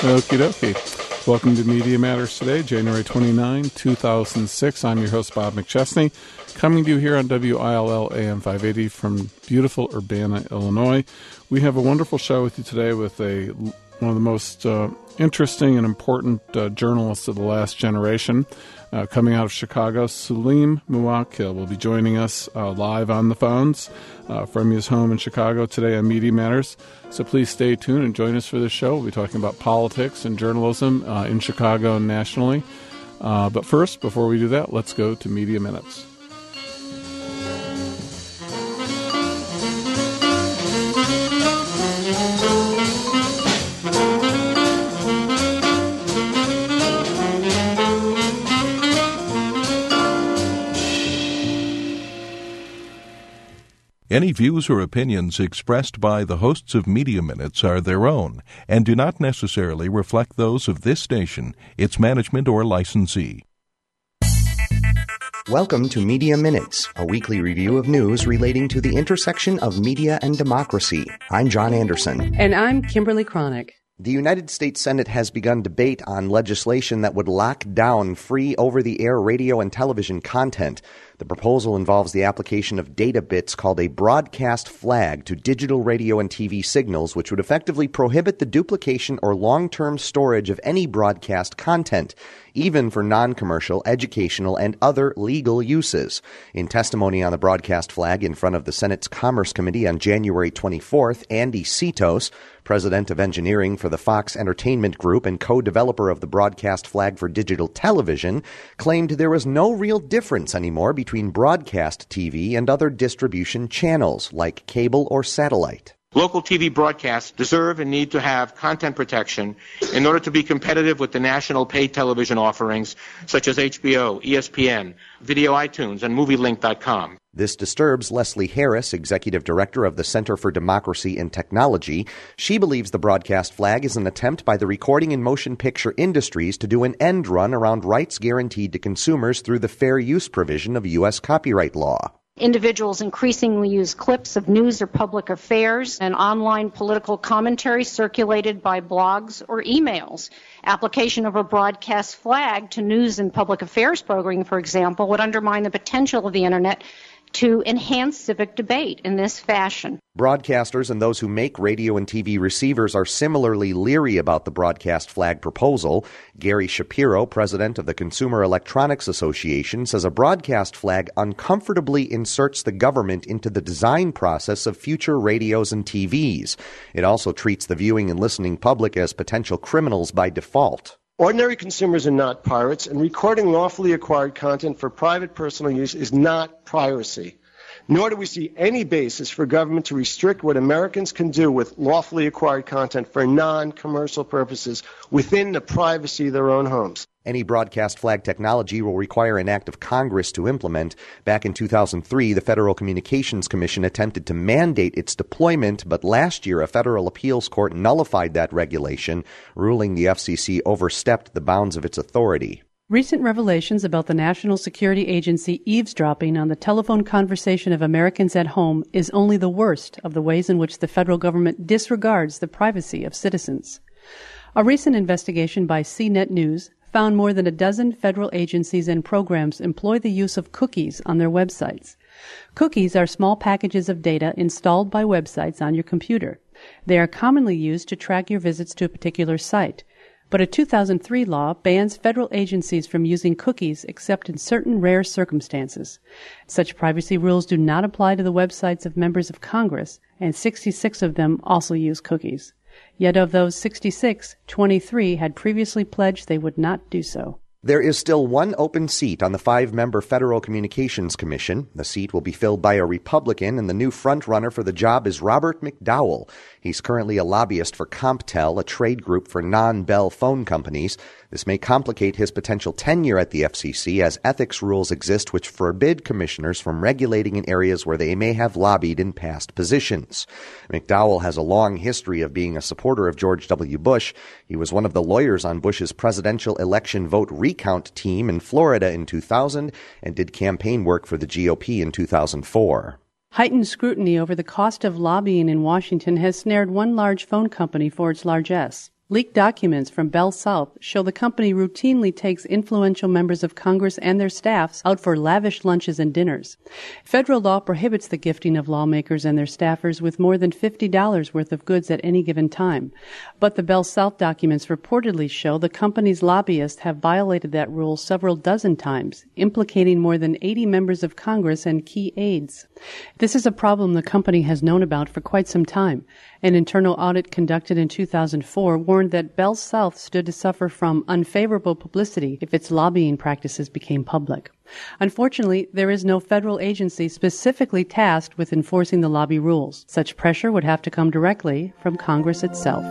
Okie dokie. Welcome to Media Matters today, January 29, 2006. I'm your host, Bob McChesney, coming to you here on WILL AM 580 from beautiful Urbana, Illinois. We have a wonderful show with you today with one of the most interesting and important journalists of the last generation, coming out of Chicago. Salim Muwakil will be joining us live on the phones from his home in Chicago today on Media Matters. So please stay tuned and join us for this show. We'll be talking about politics and journalism in Chicago and nationally. But first, before we do that, let's go to Media Minutes. Any views or opinions expressed by the hosts of Media Minutes are their own and do not necessarily reflect those of this station, its management, or licensee. Welcome to Media Minutes, a weekly review of news relating to the intersection of media and democracy. I'm John Anderson. And I'm Kimberly Cronick. The United States Senate has begun debate on legislation that would lock down free over-the-air radio and television content. The proposal involves the application of data bits called a broadcast flag to digital radio and TV signals, which would effectively prohibit the duplication or long-term storage of any broadcast content, even for non-commercial, educational, and other legal uses. In testimony on the broadcast flag in front of the Senate's Commerce Committee on January 24th, Andy Setos, president of engineering for the Fox Entertainment Group and co-developer of the broadcast flag for digital television, claimed there was no real difference anymore between broadcast TV and other distribution channels like cable or satellite. Local TV broadcasts deserve and need to have content protection in order to be competitive with the national paid television offerings such as HBO, ESPN, Video iTunes, and MovieLink.com. This disturbs Leslie Harris, executive director of the Center for Democracy and Technology. She believes the broadcast flag is an attempt by the recording and motion picture industries to do an end run around rights guaranteed to consumers through the fair use provision of U.S. copyright law. Individuals increasingly use clips of news or public affairs and online political commentary circulated by blogs or emails. Application of a broadcast flag to news and public affairs programming, for example, would undermine the potential of the Internet to enhance civic debate in this fashion. Broadcasters and those who make radio and TV receivers are similarly leery about the broadcast flag proposal. Gary Shapiro, president of the Consumer Electronics Association, says a broadcast flag uncomfortably inserts the government into the design process of future radios and TVs. It also treats the viewing and listening public as potential criminals by default. Ordinary consumers are not pirates, and recording lawfully acquired content for private personal use is not piracy. Nor do we see any basis for government to restrict what Americans can do with lawfully acquired content for non-commercial purposes within the privacy of their own homes. Any broadcast flag technology will require an act of Congress to implement. Back in 2003, the Federal Communications Commission attempted to mandate its deployment, but last year a federal appeals court nullified that regulation, ruling the FCC overstepped the bounds of its authority. Recent revelations about the National Security Agency eavesdropping on the telephone conversation of Americans at home is only the worst of the ways in which the federal government disregards the privacy of citizens. A recent investigation by CNET News found more than a dozen federal agencies and programs employ the use of cookies on their websites. Cookies are small packages of data installed by websites on your computer. They are commonly used to track your visits to a particular site. But a 2003 law bans federal agencies from using cookies except in certain rare circumstances. Such privacy rules do not apply to the websites of members of Congress, and 66 of them also use cookies. Yet of those 66, 23 had previously pledged they would not do so. There is still one open seat on the 5-member Federal Communications Commission. The seat will be filled by a Republican, and the new frontrunner for the job is Robert McDowell. He's currently a lobbyist for CompTel, a trade group for non-Bell phone companies. This may complicate his potential tenure at the FCC, as ethics rules exist which forbid commissioners from regulating in areas where they may have lobbied in past positions. McDowell has a long history of being a supporter of George W. Bush. He was one of the lawyers on Bush's presidential election vote recount team in Florida in 2000 and did campaign work for the GOP in 2004. Heightened scrutiny over the cost of lobbying in Washington has snared one large phone company for its largesse. Leaked documents from Bell South show the company routinely takes influential members of Congress and their staffs out for lavish lunches and dinners. Federal law prohibits the gifting of lawmakers and their staffers with more than $50 worth of goods at any given time. But the Bell South documents reportedly show the company's lobbyists have violated that rule several dozen times, implicating more than 80 members of Congress and key aides. This is a problem the company has known about for quite some time. An internal audit conducted in 2004 warned that Bell South stood to suffer from unfavorable publicity if its lobbying practices became public. Unfortunately, there is no federal agency specifically tasked with enforcing the lobby rules. Such pressure would have to come directly from Congress itself.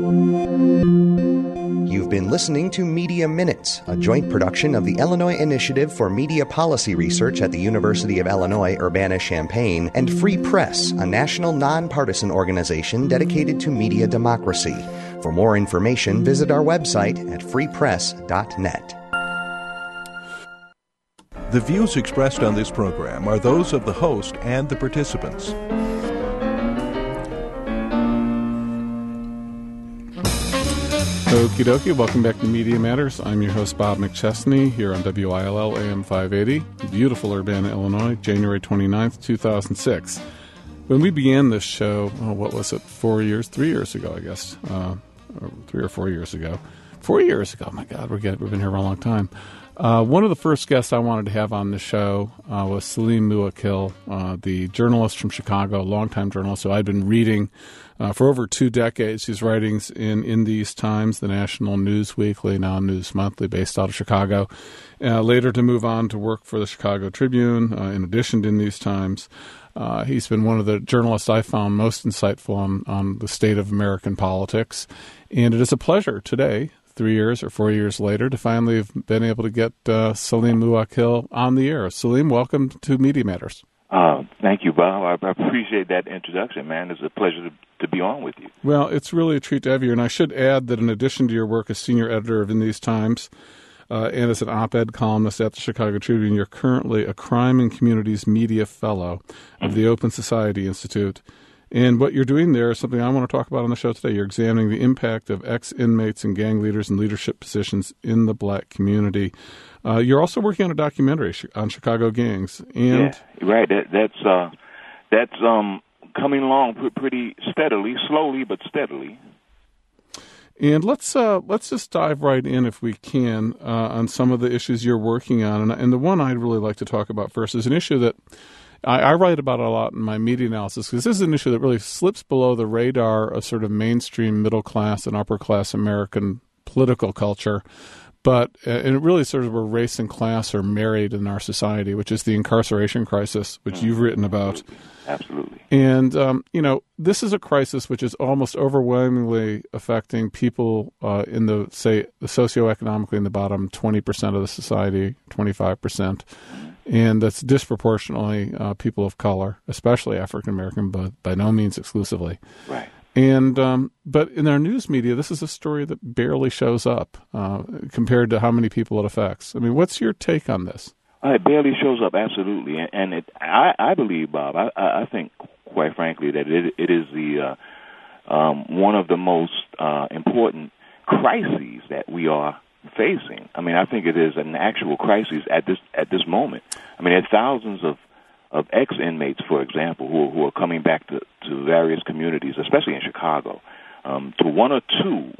You've been listening to Media Minutes, a joint production of the Illinois Initiative for Media Policy Research at the University of Illinois Urbana-Champaign and Free Press, a national nonpartisan organization dedicated to media democracy. For more information, visit our website at freepress.net. The views expressed on this program are those of the host and the participants. Okie dokie, welcome back to Media Matters. I'm your host, Bob McChesney, here on WILL AM 580, beautiful Urbana, Illinois, January 29th, 2006. When we began this show, 3 years ago, I guess, 3 or 4 years ago. 4 years ago, my God, we've been here for a long time. One of the first guests I wanted to have on the show was Salim Muwakil, the journalist from Chicago, longtime journalist who I'd been reading for over 2 decades. His writings in These Times, the National News Weekly, now News Monthly, based out of Chicago. Later to move on to work for the Chicago Tribune, in addition to In These Times. He's been one of the journalists I found most insightful on the state of American politics. And it is a pleasure today, 3 years or 4 years later, to finally have been able to get Salim Muwakil on the air. Salim, welcome to Media Matters. Thank you, Bob. I appreciate that introduction, man. It's a pleasure to be on with you. Well, it's really a treat to have you. And I should add that in addition to your work as senior editor of In These Times and as an op-ed columnist at the Chicago Tribune, you're currently a Crime and Communities Media Fellow of the Open Society Institute. And what you're doing there is something I want to talk about on the show today. You're examining the impact of ex-inmates and gang leaders in leadership positions in the black community. You're also working on a documentary on Chicago gangs. And yeah, right. That's coming along pretty steadily, slowly but steadily. And let's just dive right in, if we can, on some of the issues you're working on. And the one I'd really like to talk about first is an issue that I write about a lot in my media analysis, because this is an issue that really slips below the radar of sort of mainstream middle-class and upper-class American political culture. But and it really sort of where race and class are married in our society, which is the incarceration crisis, which you've written about. Absolutely. And, this is a crisis which is almost overwhelmingly affecting people in the socioeconomically in the bottom 20% of the society, 25%. And that's disproportionately people of color, especially African American, but by no means exclusively. Right. And but in our news media, this is a story that barely shows up compared to how many people it affects. I mean, what's your take on this? It barely shows up, absolutely. And I believe, Bob, I think, quite frankly, that it is the one of the most important crises that we are facing. I mean, I think it is an actual crisis at this moment. I mean, there are thousands of ex-inmates, for example, who are coming back to various communities, especially in Chicago, to one or two,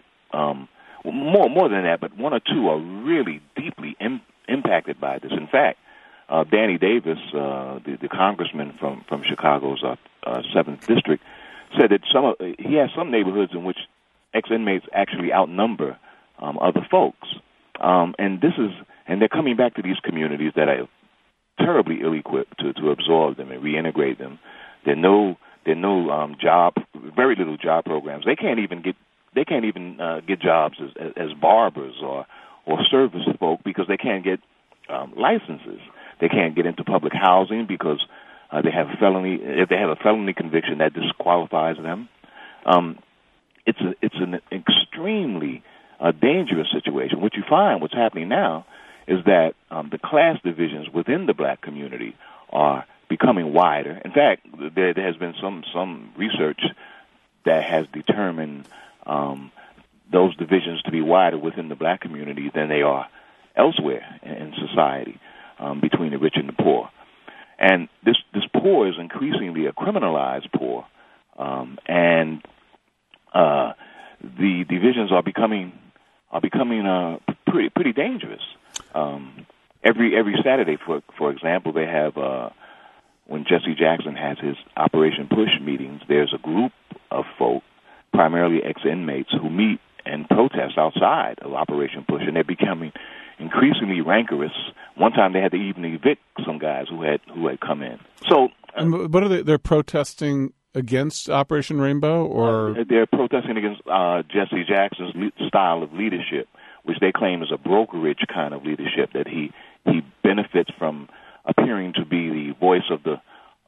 more than that, but one or two are really deeply impacted by this. In fact, Danny Davis, the congressman from Chicago's 7th District, said that he has some neighborhoods in which ex-inmates actually outnumber other folks, and they're coming back to these communities that are terribly ill-equipped to absorb them and reintegrate them. There are no very little job programs. They can't even get jobs as barbers or service folk because they can't get licenses. They can't get into public housing because they have a felony. If they have a felony conviction, that disqualifies them. It's an extremely dangerous situation. What you find, what's happening now, is that the class divisions within the black community are becoming wider. In fact, there has been some research that has determined those divisions to be wider within the black community than they are elsewhere in society, between the rich and the poor. And this poor is increasingly a criminalized poor, and the divisions are becoming pretty dangerous. Every Saturday, for example, they have when Jesse Jackson has his Operation Push meetings. There's a group of folk, primarily ex-inmates, who meet and protest outside of Operation Push, and they're becoming increasingly rancorous. One time they had to even evict some guys who had come in. So, what are they? They're protesting against Operation Rainbow, or they're protesting against Jesse Jackson's style of leadership, which they claim is a brokerage kind of leadership, that he benefits from appearing to be the voice of the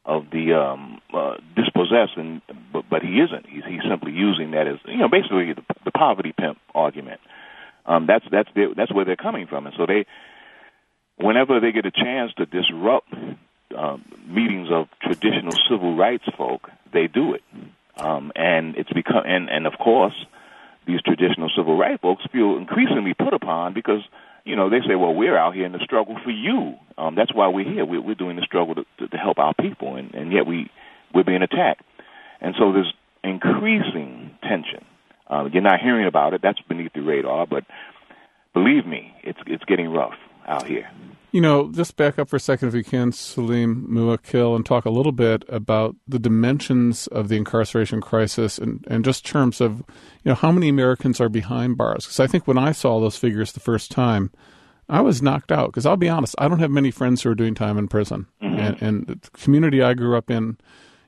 dispossessed, but he isn't. He's simply using that as, basically the poverty pimp argument. That's where they're coming from, and so whenever they get a chance to disrupt meetings of traditional civil rights folk, they do it, and it's become and of course these traditional civil rights folks feel increasingly put upon because they say, well, we're out here in the struggle for you. That's why we're here. We're doing the struggle to help our people, and yet we're being attacked, and so there's increasing tension. You're not hearing about it. That's beneath the radar, but believe me, it's getting rough out here. Just back up for a second, if you can, Salim Muakil, and talk a little bit about the dimensions of the incarceration crisis and just terms of, how many Americans are behind bars. Because I think when I saw those figures the first time, I was knocked out. Because I'll be honest, I don't have many friends who are doing time in prison. Mm-hmm. And the community I grew up in,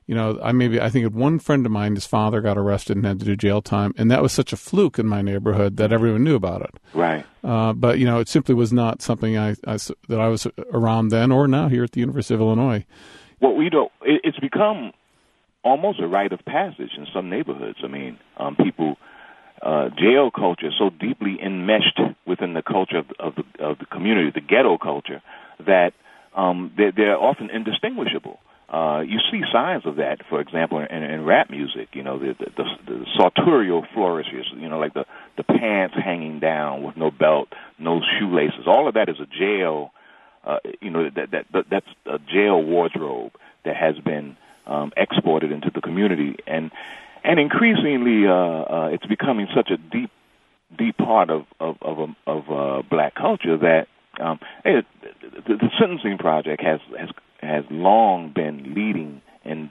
I think one friend of mine, his father got arrested and had to do jail time, and that was such a fluke in my neighborhood that everyone knew about it. Right. But it simply was not something that I was around then or now here at the University of Illinois. Well, it's become almost a rite of passage in some neighborhoods. I mean, people, jail culture is so deeply enmeshed within the culture of the community, the ghetto culture, that they're often indistinguishable. You see signs of that, for example, in rap music. The sartorial flourishes. Like the pants hanging down with no belt, no shoelaces. All of that is a jail. That's a jail wardrobe that has been exported into the community, and increasingly it's becoming such a deep part of black culture that the Sentencing Project has long been leading and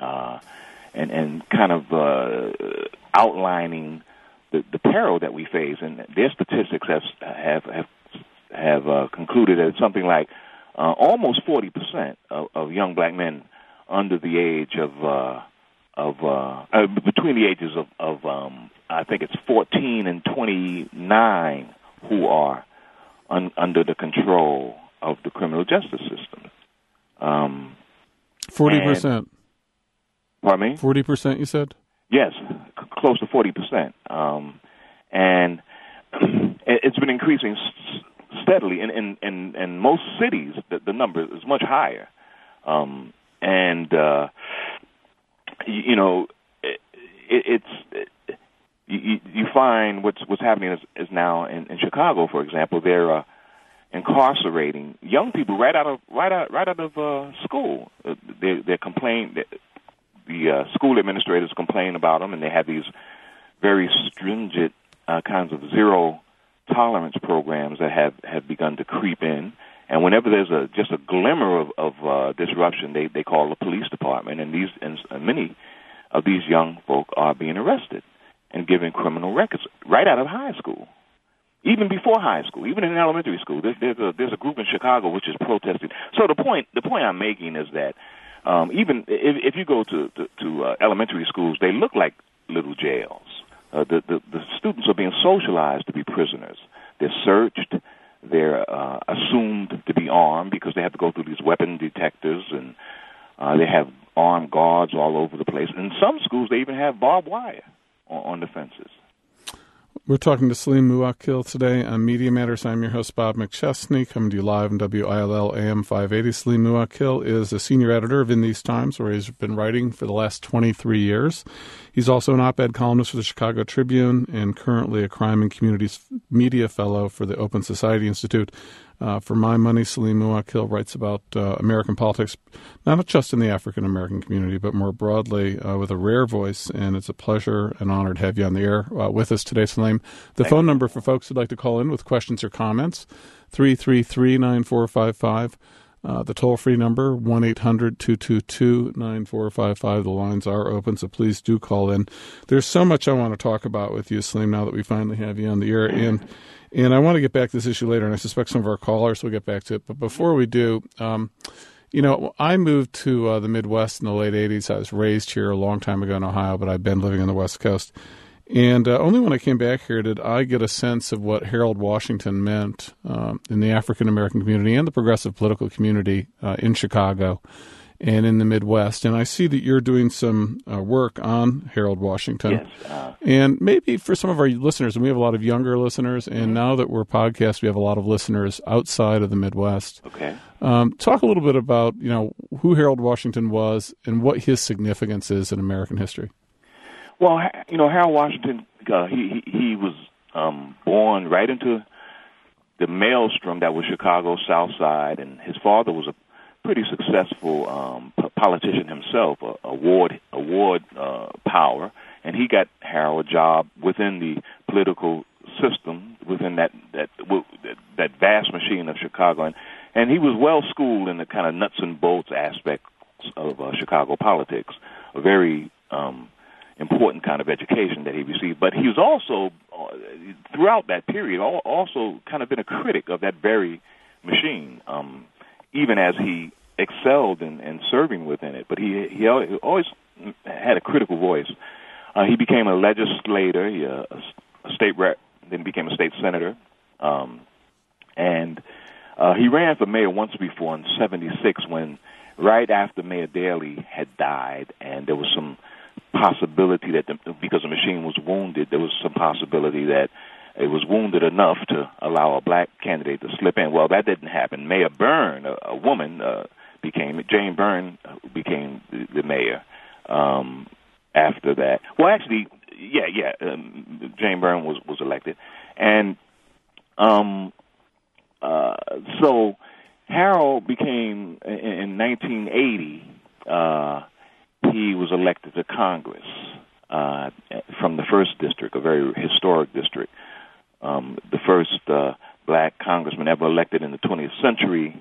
kind of outlining the peril that we face, and their statistics have concluded that it's something like almost 40% of young black men under the age of between the ages of I think it's 14 and 29 who are under the control of the criminal justice system. 40%. Pardon me? 40%, you said? Yes, close to 40%. And it's been increasing steadily. In most cities, the number is much higher. You find what's happening is now in Chicago, for example, they're incarcerating young people right out of school. They're complaining. The school administrators complain about them, and they have these very stringent kinds of zero tolerance programs that have begun to creep in. And whenever there's just a glimmer of disruption, they call the police department, and many of these young folk are being arrested and given criminal records right out of high school. Even before high school, even in elementary school, there's a group in Chicago which is protesting. So the point I'm making is that even if you go to elementary schools, they look like little jails. The students are being socialized to be prisoners. They're searched. They're assumed to be armed because they have to go through these weapon detectors, and they have armed guards all over the place. In some schools, they even have barbed wire on the fences. We're talking to Salim Muwakil today on Media Matters. I'm your host, Bob McChesney, coming to you live on WILL AM 580. Salim Muwakil is a senior editor of In These Times, where he's been writing for the last 23 years. He's also an op-ed columnist for the Chicago Tribune and currently a Crime and Communities Media Fellow for the Open Society Institute. For My Money, Salim Muwakil writes about American politics, not just in the African-American community, but more broadly with a rare voice, and it's a pleasure and honor to have you on the air with us today, Salim. The phone number for folks who'd like to call in with questions or comments, 333-9455. The toll-free number, 1-800-222-9455. The lines are open, so please do call in. There's so much I want to talk about with you, Salim, now that we finally have you on the air. And I want to get back to this issue later, and I suspect some of our callers will get back to it. But before we do, I moved to the Midwest in the late 80s. I was raised here a long time ago in Ohio, but I've been living on the West Coast. And only when I came back here did I get a sense of what Harold Washington meant in the African-American community and the progressive political community in Chicago and in the Midwest. And I see that you're doing some work on Harold Washington. Yes. And maybe for some of our listeners, and we have a lot of younger listeners, and now that we're podcasts, we have a lot of listeners outside of the Midwest. Okay. Talk a little bit about, who Harold Washington was and what his significance is in American history. Well, Harold Washington, he was born right into the maelstrom that was Chicago's South Side, and his father was a pretty successful politician himself, a ward power, and he got Harold a job within the political system, within that vast machine of Chicago, and he was well schooled in the kind of nuts and bolts aspects of Chicago politics, a very important kind of education that he received. But he was also, throughout that period, also kind of been a critic of that very machine, even as he excelled in serving within it. But he always had a critical voice. He became a legislator, a state rep, then became a state senator, and he ran for mayor once before in '76 when, right after Mayor Daley had died, and there was some possibility that because the machine was wounded, there was some possibility that it was wounded enough to allow a black candidate to slip in. Well, that didn't happen. Mayor Byrne, a woman, Jane Byrne became the mayor after that. Well, actually, Jane Byrne was elected. And so Harold became, in 1980, he was elected to Congress from the 1st District, a very historic district. The first black congressman ever elected in the 20th century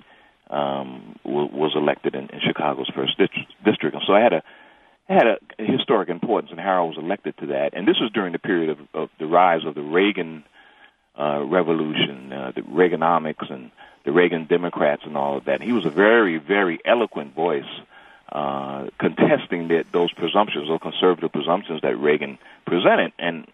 was elected in Chicago's 1st District. And so it had a historic importance, and Harold was elected to that. And this was during the period of the rise of the Reagan Revolution, the Reaganomics and the Reagan Democrats and all of that. He was a very, very eloquent voice contesting those presumptions, those conservative presumptions that Reagan presented, and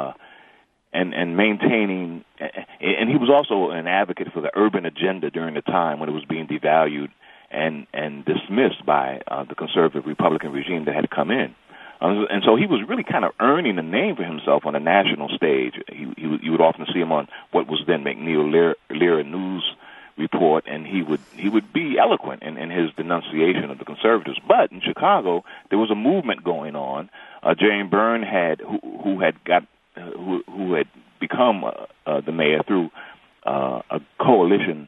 maintaining. And he was also an advocate for the urban agenda during the time when it was being devalued and dismissed by the conservative Republican regime that had come in. And so he was really kind of earning a name for himself on a national stage. You would often see him on what was then McNeil Lehrer News Report, and he would be eloquent in his denunciation of the conservatives. But in Chicago, there was a movement going on. Jane Byrne who had become the mayor through a coalition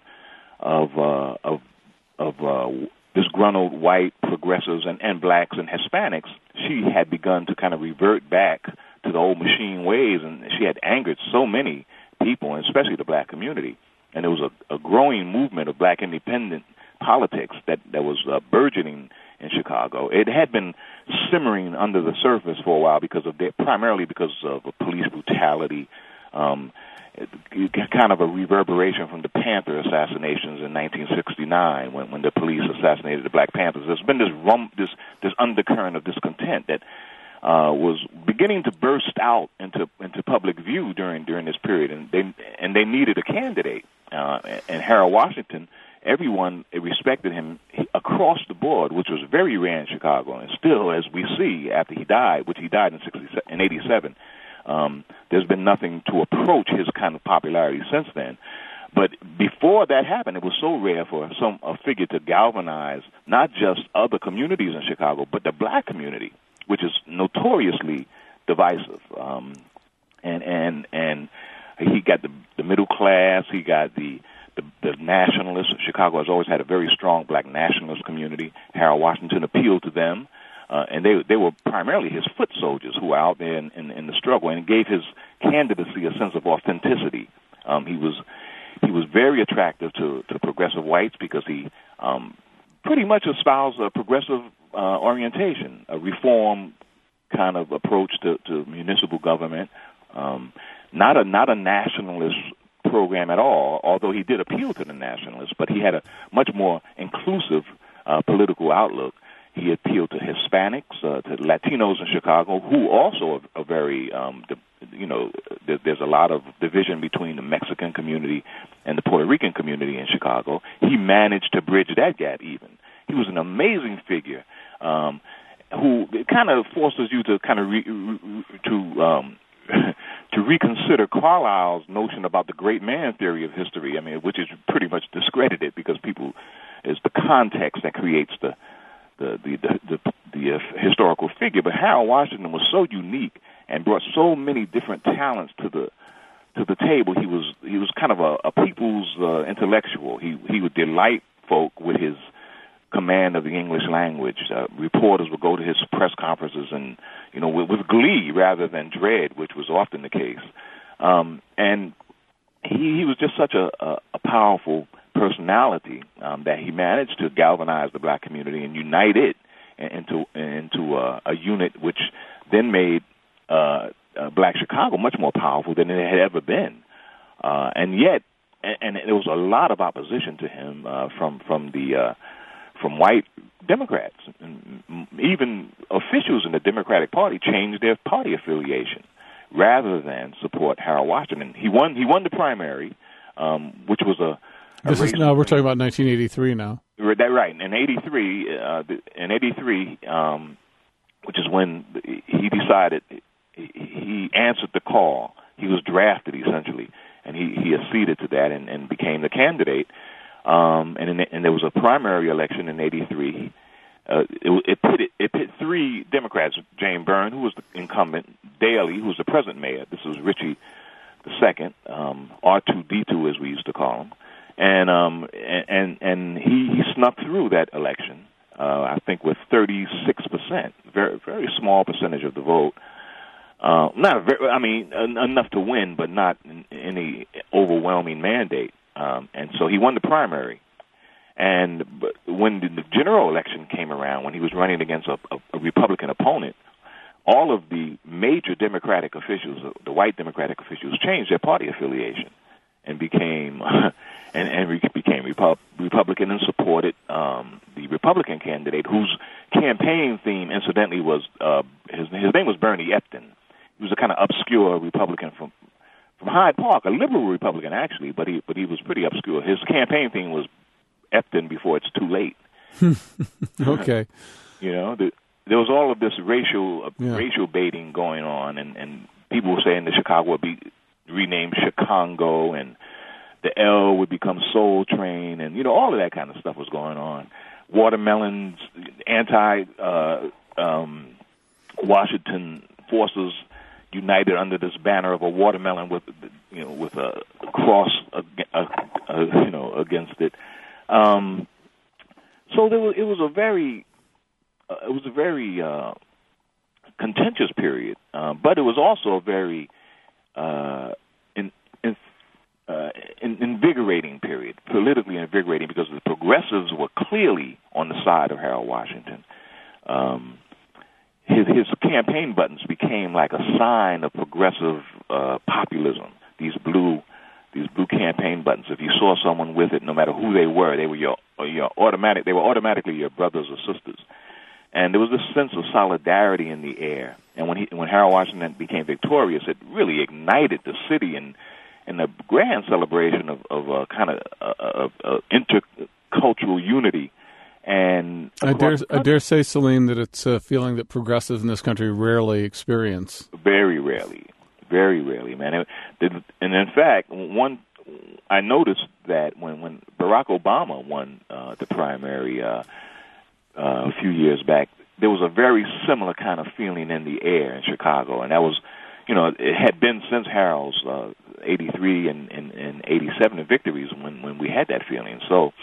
of disgruntled white progressives and blacks and Hispanics. She had begun to kind of revert back to the old machine ways, and she had angered so many people, and especially the black community. And there was a growing movement of black independent politics that was burgeoning in Chicago. It had been simmering under the surface for a while primarily because of police brutality, kind of a reverberation from the Panther assassinations in 1969 when the police assassinated the Black Panthers. There's been this undercurrent of discontent that was beginning to burst out into public view during this period, and they needed a candidate. And Harold Washington, everyone respected him across the board, which was very rare in Chicago, and still, as we see after he died, which he died in '87, There's been nothing to approach his kind of popularity since then. But before that happened, it was so rare for a figure to galvanize not just other communities in Chicago, but the black community, which is notoriously divisive. And he got the middle class. He got the nationalists. Chicago has always had a very strong black nationalist community. Harold Washington appealed to them, and they were primarily his foot soldiers who were out there in the struggle, and it gave his candidacy a sense of authenticity. He was very attractive to progressive whites because he pretty much espoused a progressive orientation, a reform kind of approach to municipal government. Not a nationalist program at all, although he did appeal to the nationalists, but he had a much more inclusive political outlook. He appealed to Hispanics, to Latinos in Chicago, who also are very, there's a lot of division between the Mexican community and the Puerto Rican community in Chicago. He managed to bridge that gap even. He was an amazing figure who kind of forces you to kind of to reconsider Carlyle's notion about the great man theory of history, which is pretty much discredited because it's the context that creates the historical figure. But Harold Washington was so unique and brought so many different talents to the table. He was kind of a people's intellectual. He would delight folk with his command of the English language. Reporters would go to his press conferences and with glee rather than dread, which was often the case. And he was just such a powerful personality that he managed to galvanize the black community and unite it into a unit, which then made Black Chicago much more powerful than it had ever been. And yet, and there was a lot of opposition to him from white Democrats. And even officials in the Democratic Party changed their party affiliation rather than support Harold Washington. He won the primary, which was we're talking about 1983 now. Right. In 83, which is when he decided he answered the call. He was drafted essentially, and he acceded to that and became the candidate. And there was a primary election in 83. It pit three Democrats: James Byrne, who was the incumbent; Daley, who was the present mayor. This was Ritchie II, R2D2 as we used to call him, and he snuck through that election. I think with 36%, very very small percentage of the vote. Enough to win, but not any overwhelming mandate. And so he won the primary. And when the general election came around, when he was running against a Republican opponent, all of the major Democratic officials, the white Democratic officials, changed their party affiliation and became Republican and supported the Republican candidate, whose campaign theme, incidentally, was his name was Bernie Epton. He was a kind of obscure Republican from Hyde Park, a liberal Republican actually, but he was pretty obscure. His campaign theme was Epton before it's too late. Okay. There was all of this racial baiting going on, and people were saying that Chicago would be renamed Chicago, and the L would become Soul Train, and all of that kind of stuff was going on. Watermelons, Washington forces united under this banner of a watermelon with a cross against it. So it was a very contentious period, but it was also a very invigorating period, politically invigorating, because the progressives were clearly on the side of Harold Washington. His campaign buttons became like a sign of progressive populism. These blue campaign buttons. If you saw someone with it, no matter who they were your automatic. They were automatically your brothers or sisters. And there was this sense of solidarity in the air. And when Harold Washington became victorious, it really ignited the city in a grand celebration of a kind of intercultural unity. And I dare say, Salim, that it's a feeling that progressives in this country rarely experience. Very rarely. very rarely, man. And in fact, I noticed that when Barack Obama won the primary a few years back, there was a very similar kind of feeling in the air in Chicago, and that was, it had been since Harold's 83 and 87 victories when we had that feeling. So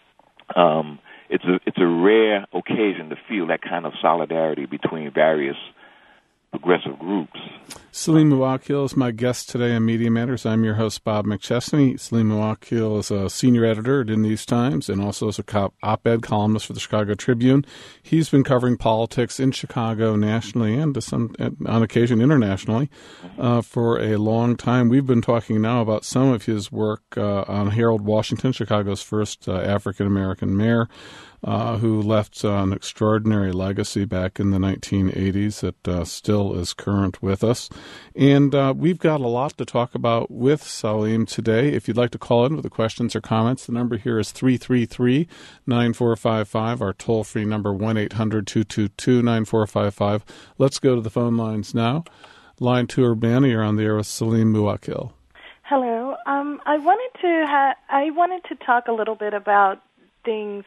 it's a rare occasion to feel that kind of solidarity between various progressive groups. Salim Muwakil is my guest today on Media Matters. I'm your host, Bob McChesney. Salim Muwakil is a senior editor at In These Times and also is a op-ed columnist for the Chicago Tribune. He's been covering politics in Chicago nationally and on occasion internationally for a long time. We've been talking now about some of his work on Harold Washington, Chicago's first African-American mayor, who left an extraordinary legacy back in the 1980s that still is current with us. And we've got a lot to talk about with Salim today. If you'd like to call in with the questions or comments, the number here is 333-9455, our toll-free number 1-800-222-9455. Let's go to the phone lines now. Line 2, Urbana, you're on the air with Salim Muwakil. Hello. I wanted to talk a little bit about things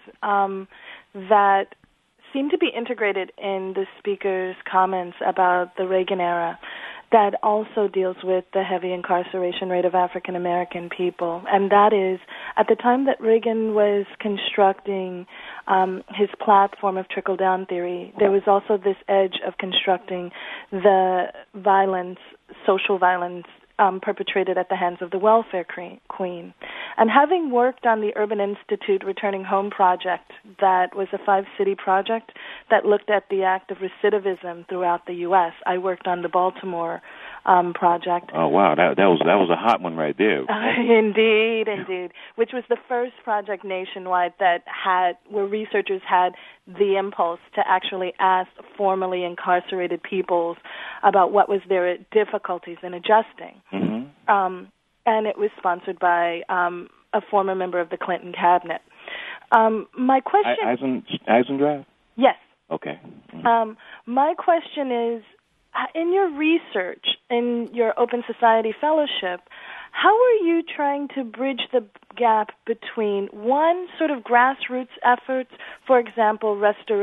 that seem to be integrated in the speaker's comments about the Reagan era that also deals with the heavy incarceration rate of African American people. And that is, at the time that Reagan was constructing his platform of trickle-down theory, there was also this edge of constructing the violence, social violence, perpetrated at the hands of the welfare queen. And having worked on the Urban Institute Returning Home project, that was a 5-city project that looked at the act of recidivism throughout the U.S., I worked on the Baltimore project. Oh, wow, that was a hot one right there. Indeed, which was the first project nationwide where researchers had the impulse to actually ask formerly incarcerated peoples about what was their difficulties in adjusting. Mm-hmm. And it was sponsored by a former member of the Clinton cabinet. My question... Eisendrath? Yes. Okay. Mm-hmm. My question is, in your research, in your Open Society Fellowship, how are you trying to bridge the gap between, one, sort of grassroots efforts, for example,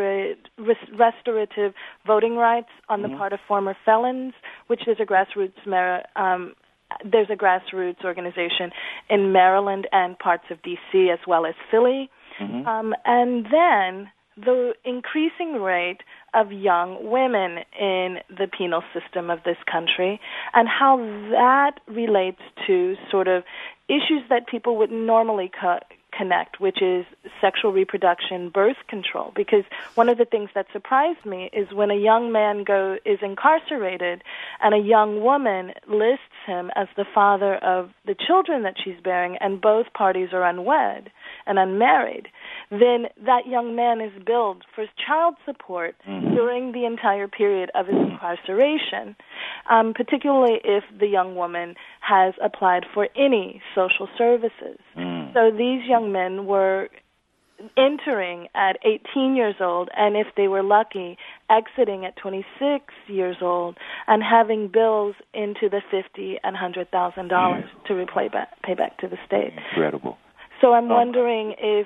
restorative voting rights on the part of former felons, which is a grassroots there's a grassroots organization in Maryland and parts of D.C. as well as Philly, and then the increasing rate of young women in the penal system of this country and how that relates to sort of issues that people would normally connect, which is sexual reproduction, birth control. Because one of the things that surprised me is when a young man is incarcerated and a young woman lists him as the father of the children that she's bearing and both parties are unwed and unmarried, then that young man is billed for child support during the entire period of his incarceration, particularly if the young woman has applied for any social services. So these young men were entering at 18 years old, and if they were lucky, exiting at 26 years old, and having bills into the $50,000 and $100,000 to pay back to the state. Incredible. So I'm wondering if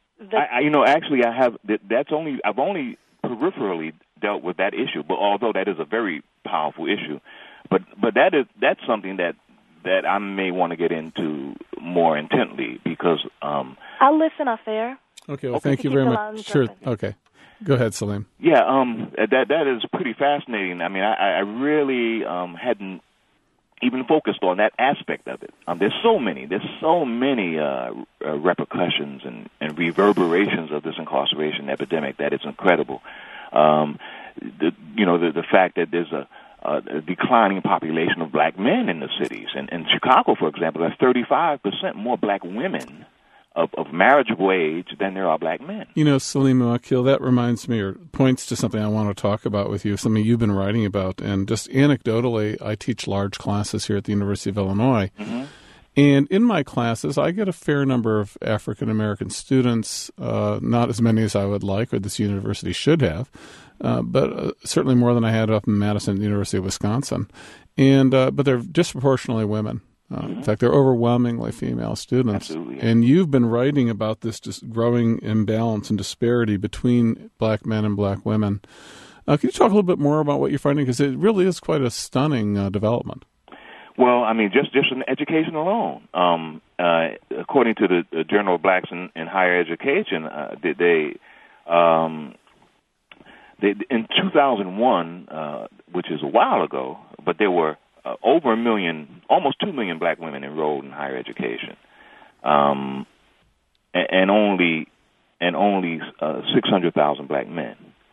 I've only peripherally dealt with that issue, but although that is a very powerful issue, but that's something that I may want to get into more intently because I'll listen off air. Okay, well, thank you very much. Sure. Okay. Go ahead, Salim. Yeah, that is pretty fascinating. I mean, I really hadn't even focused on that aspect of it. There's so many repercussions and reverberations of this incarceration epidemic that it's incredible. The fact that there's a declining population of black men in the cities. And in Chicago, for example, there's 35% more black women of marriageable age than there are black men. You know, Salim Muwakil, that reminds me or points to something I want to talk about with you, something you've been writing about. And just anecdotally, I teach large classes here at the University of Illinois. And in my classes, I get a fair number of African-American students, not as many as I would like or this university should have, but certainly more than I had up in Madison at the University of Wisconsin. and but they're disproportionately women. In fact, they're overwhelmingly female students. Absolutely. And you've been writing about this just growing imbalance and disparity between black men and black women. Can you talk a little bit more about what you're finding? Because it really is quite a stunning development. Well, I mean, just in education alone. According to the Journal of Blacks in Higher Education, they in 2001, which is a while ago, but there were over 1 million, almost 2 million black women enrolled in higher education, and only 600,000 black men.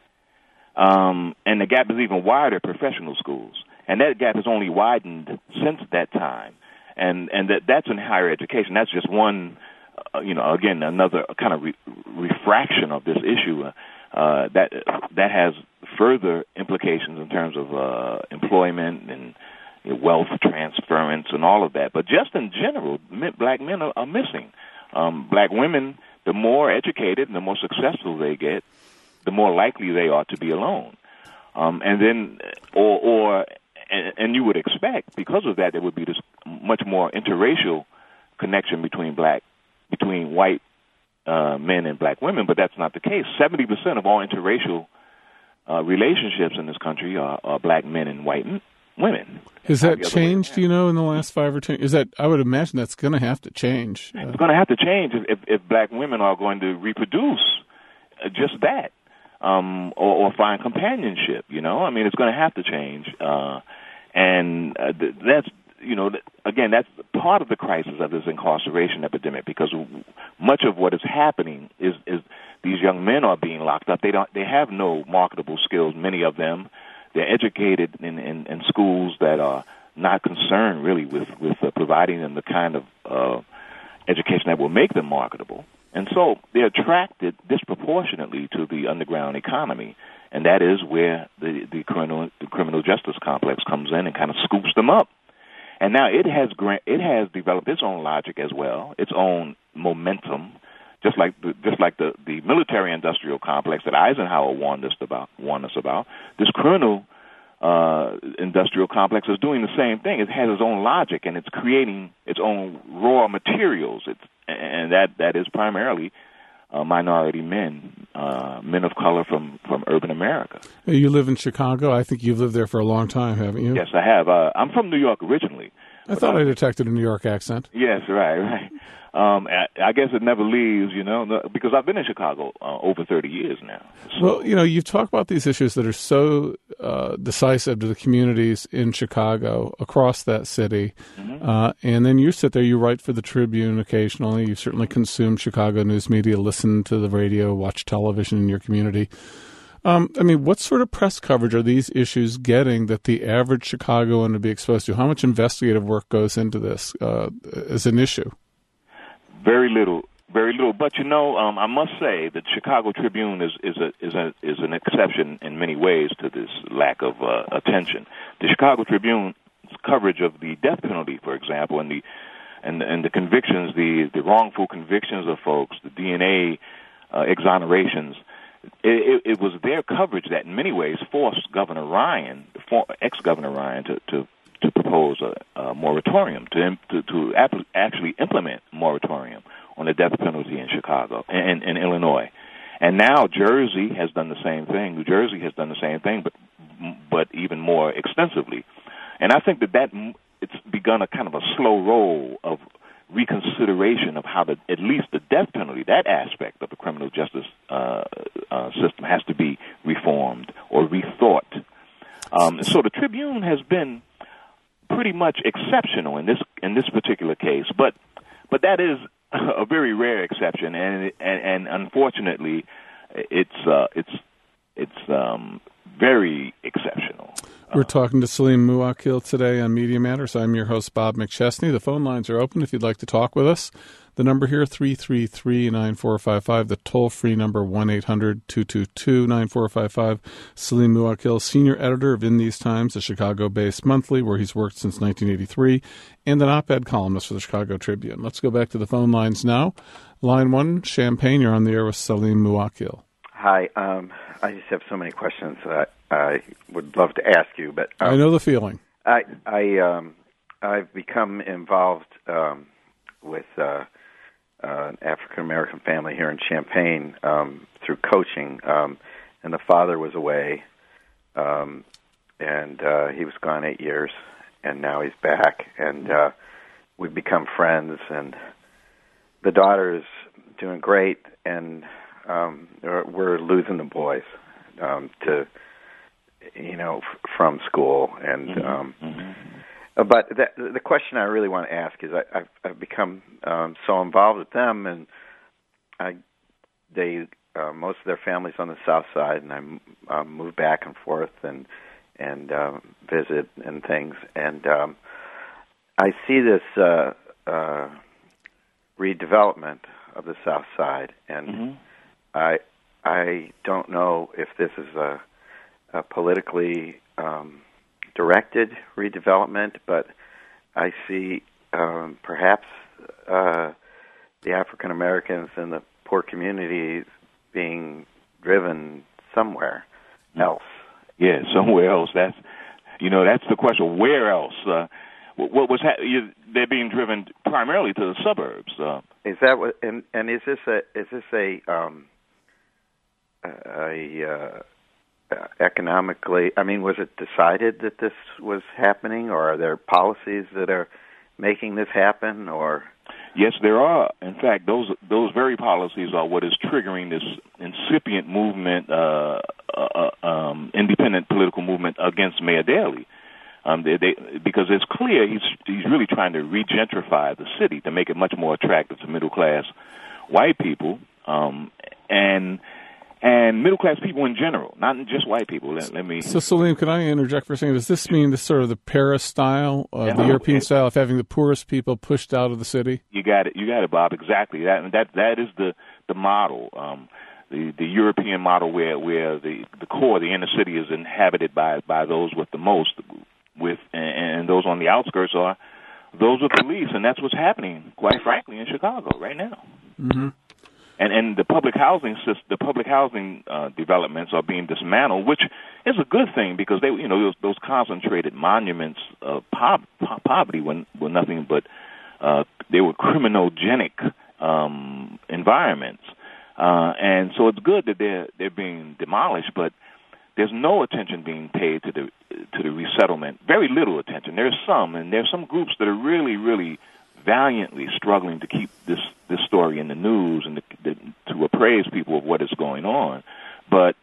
And the gap is even wider at professional schools, and that gap has only widened since that time. And that's in higher education. That's just one, again, another kind of refraction of this issue. That has further implications in terms of employment and wealth transference and all of that. But just in general, black men are missing. Black women, the more educated and the more successful they get, the more likely they are to be alone. And then, and you would expect, because of that, there would be this much more interracial connection between white men and black women, but that's not the case. 70% of all interracial relationships in this country are black men and white women. Has that changed, in the last 5 or 10 years? I would imagine that's going to have to change. It's going to have to change if black women are going to reproduce just that, or find companionship, I mean, it's going to have to change. And that's, again, that's part of the crisis of this incarceration epidemic, because much of what is happening is these young men are being locked up. They have no marketable skills, many of them. They're educated in schools that are not concerned really with providing them the kind of education that will make them marketable. And so they're attracted disproportionately to the underground economy, and that is where the criminal justice complex comes in and kind of scoops them up. And now it has developed its own logic as well, its own momentum, just like the military-industrial complex that Eisenhower warned us about. This criminal industrial complex is doing the same thing. It has its own logic, and it's creating its own raw materials. And that is primarily minority men, men of color from urban America. You live in Chicago. I think you've lived there for a long time, haven't you? Yes, I have. I'm from New York originally. I thought I detected a New York accent. Yes, right. I guess it never leaves, because I've been in Chicago over 30 years now. So. Well, you've talked about these issues that are so decisive to the communities in Chicago, across that city, and then you sit there, you write for the Tribune occasionally, you certainly consume Chicago news media, listen to the radio, watch television in your community. What sort of press coverage are these issues getting that the average Chicagoan would be exposed to? How much investigative work goes into this as an issue? Very little. But I must say that Chicago Tribune is an exception in many ways to this lack of attention. The Chicago Tribune's coverage of the death penalty, for example, and the convictions, the wrongful convictions of folks, the DNA exonerations. It was their coverage that, in many ways, forced Governor Ryan, ex-Governor Ryan, to propose a moratorium, to actually implement a moratorium on the death penalty in Chicago and in Illinois. And now Jersey has done the same thing. New Jersey has done the same thing, but even more extensively. And I think that it's begun a kind of a slow roll of reconsideration of how at least the death penalty, that aspect of the criminal justice system, has to be reformed or rethought. So the Tribune has been pretty much exceptional in this particular case, but that is a very rare exception, and unfortunately, it's very exceptional. We're talking to Salim Muwakil today on Media Matters. I'm your host, Bob McChesney. The phone lines are open if you'd like to talk with us. The number here, 333-9455. The toll-free number, 1-800-222-9455. Salim Muwakil, senior editor of In These Times, a Chicago-based monthly where he's worked since 1983, and an op-ed columnist for the Chicago Tribune. Let's go back to the phone lines now. Line 1, Champaign, you're on the air with Salim Muwakil. Hi. I just have so many questions that I would love to ask you, but I know the feeling. I've become involved with an African American family here in Champaign through coaching, and the father was away, and he was gone 8 years, and now he's back, and we've become friends, and the daughter is doing great, and we're losing the boys to, from school, and but the question I really want to ask is, I've become so involved with them, and they most of their families on the South Side, and I move back and forth and visit and things, and I see this redevelopment of the South Side, and I don't know if this is a politically directed redevelopment, but I see perhaps the African Americans and the poor communities being driven somewhere else. Yeah, somewhere else. That's the question. Where else? What was they're being driven primarily to the suburbs. Is that what? And is this economically? I mean, was it decided that this was happening, or are there policies that are making this happen? Or yes, there are. In fact, those very policies are what is triggering this incipient movement, independent political movement against Mayor Daley. Because it's clear he's really trying to regentrify the city to make it much more attractive to middle class white people, and middle class people in general, not just white people. Let me. So, Salim, can I interject for a second? Does this mean this sort of the Paris style, the European style of having the poorest people pushed out of the city? You got it, Bob. Exactly. That is the model. The European model where the core, the inner city, is inhabited by those with the most. And those on the outskirts are those with the least, and that's what's happening, quite frankly, in Chicago right now. Mm-hmm. And the public housing developments are being dismantled, which is a good thing, because they, those concentrated monuments of poverty were nothing but they were criminogenic environments, and so it's good that they're being demolished, but there's no attention being paid to the resettlement. Very little attention. There's some groups that are really, really valiantly struggling to keep this story in the news and to appraise people of what is going on. But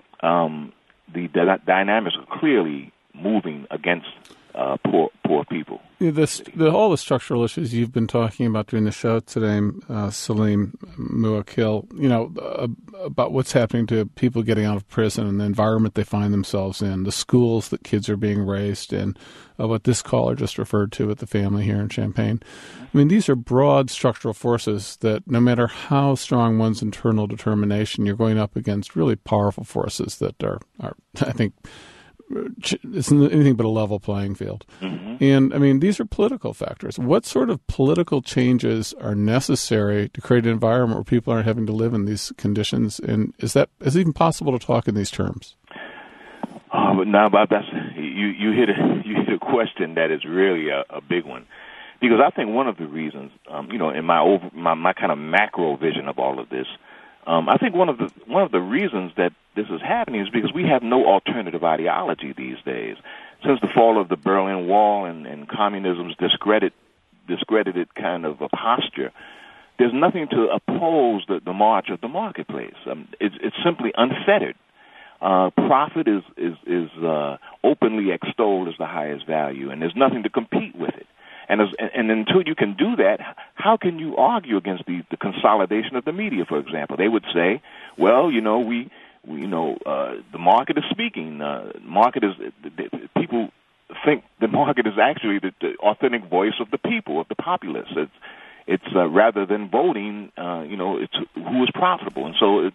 the dynamics are clearly moving against poor people. All the structural issues you've been talking about during the show today, Salim Muakil, about what's happening to people getting out of prison and the environment they find themselves in, the schools that kids are being raised in, what this caller just referred to with the family here in Champaign. I mean, these are broad structural forces that no matter how strong one's internal determination, you're going up against really powerful forces that are I think, it's anything but a level playing field. Mm-hmm. And, I mean, these are political factors. What sort of political changes are necessary to create an environment where people aren't having to live in these conditions? And is it even possible to talk in these terms? But now, Bob, you hit a question that is really a big one. Because I think one of the reasons, in my kind of macro vision of all of this, I think one of the reasons that this is happening is because we have no alternative ideology these days. Since the fall of the Berlin Wall and communism's discredited kind of a posture, there's nothing to oppose the march of the marketplace. It's simply unfettered. Profit is openly extolled as the highest value, and there's nothing to compete with it. And until you can do that, how can you argue against the consolidation of the media, for example? They would say, well, the market is speaking. People think the market is actually the authentic voice of the people, of the populace. It's rather than voting, it's who is profitable. And so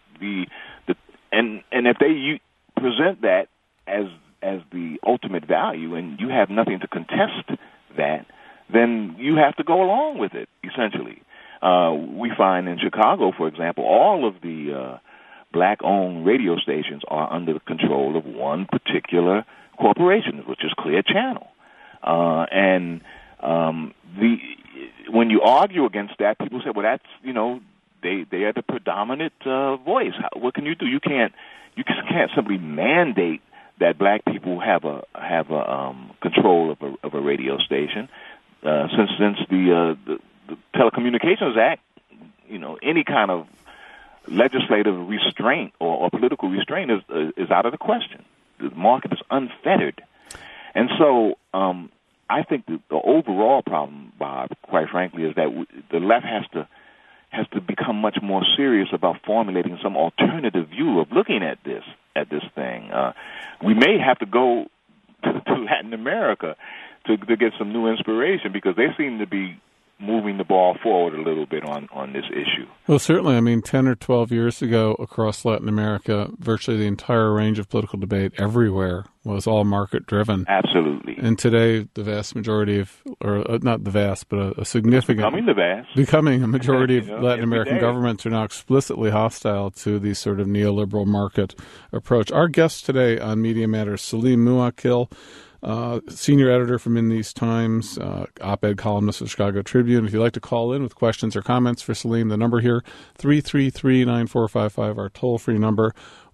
and if they present that as the ultimate value, and you have nothing to contest that, then you have to go along with it, essentially. We find in Chicago, for example, all of the black-owned radio stations are under the control of one particular corporation, which is Clear Channel. When you argue against that, people say, well, that's, they are the predominant voice. What can you do? You can't simply mandate that black people have a control of a radio station. Since the Telecommunications Act, any kind of legislative restraint or political restraint is out of the question. The market is unfettered, and so I think the overall problem, Bob, quite frankly, is that the left has to become much more serious about formulating some alternative view of looking at this thing. We may have to go to Latin America to get some new inspiration, because they seem to be moving the ball forward a little bit on this issue. Well, certainly. I mean, 10 or 12 years ago across Latin America, virtually the entire range of political debate everywhere was all market-driven. Absolutely. And today, the vast majority of, or not the vast, but a significant... Becoming a majority of Latin American governments are now explicitly hostile to the sort of neoliberal market approach. Our guest today on Media Matters, Salim Muwakil, senior editor from In These Times, op-ed columnist of the Chicago Tribune. If you'd like to call in with questions or comments for Salim, the number here, 333-9455, our toll-free number,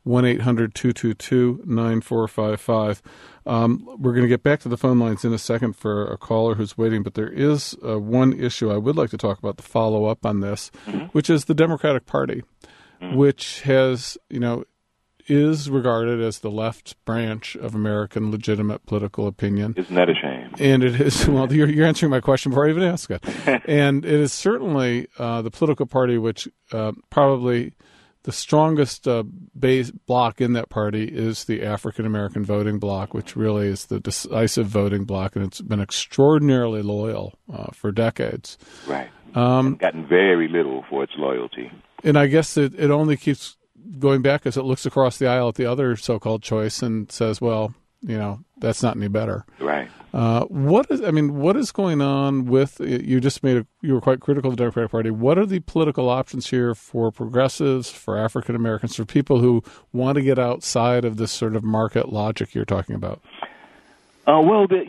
1-800-222-9455. We're going to get back to the phone lines in a second for a caller who's waiting, but there is one issue I would like to talk about, the follow-up on this, which is the Democratic Party, which has, is regarded as the left branch of American legitimate political opinion. Isn't that a shame? And it is, well, you're answering my question before I even ask it. And it is certainly the political party which probably the strongest base block in that party is the African-American voting block, which really is the decisive voting block, and it's been extraordinarily loyal for decades. Right. And gotten very little for its loyalty. And I guess it only keeps going back as it looks across the aisle at the other so-called choice and says, well, that's not any better. Right. What is going on with, you were quite critical of the Democratic Party. What are the political options here for progressives, for African Americans, for people who want to get outside of this sort of market logic you're talking about? Well, the